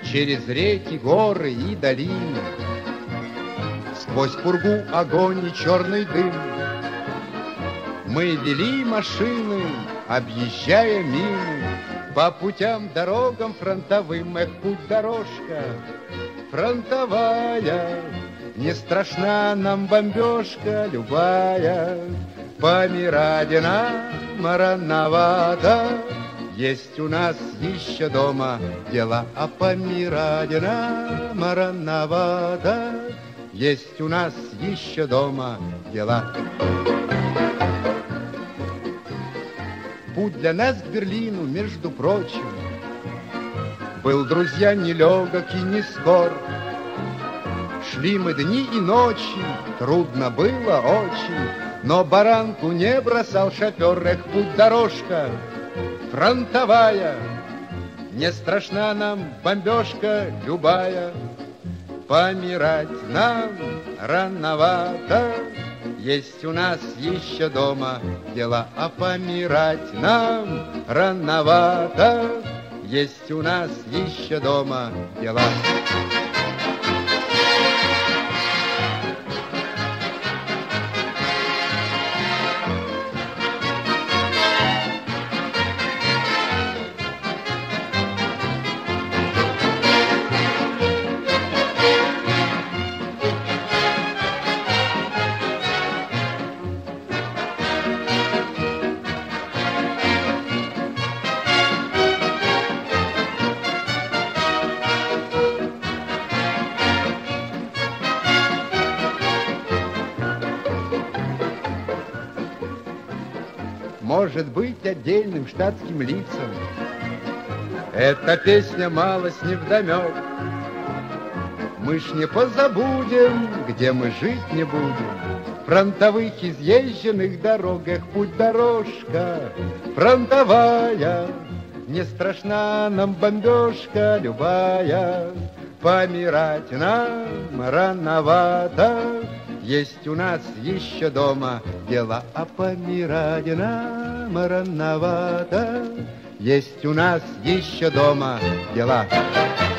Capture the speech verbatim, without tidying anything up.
через реки, горы и долины. Сквозь пургу огонь и черный дым мы вели машины, объезжая мины, по путям, дорогам фронтовым. Эх, путь-дорожка фронтовая, не страшна нам бомбежка любая. Помирать нам рановато, есть у нас еще дома дела. А помирать нам рановато, есть у нас еще дома дела. Путь для нас к Берлину, между прочим, был, друзья, нелегок и не скор. Шли мы дни и ночи, трудно было очень, но баранку не бросал шофер. Эх, путь-дорожка фронтовая, не страшна нам бомбежка любая. Помирать нам рановато, есть у нас еще дома дела. А помирать нам рановато, есть у нас еще дома дела. Может быть, отдельным штатским лицам эта песня малость невдомек. Мы ж не позабудем, где мы жить не будем, фронтовых изъезженных дорог. Эх, путь-дорожка фронтовая, не страшна нам бомбежка любая. Помирать нам рановато, есть у нас еще дома дела. А помирать нам рановато, есть у нас еще дома дела.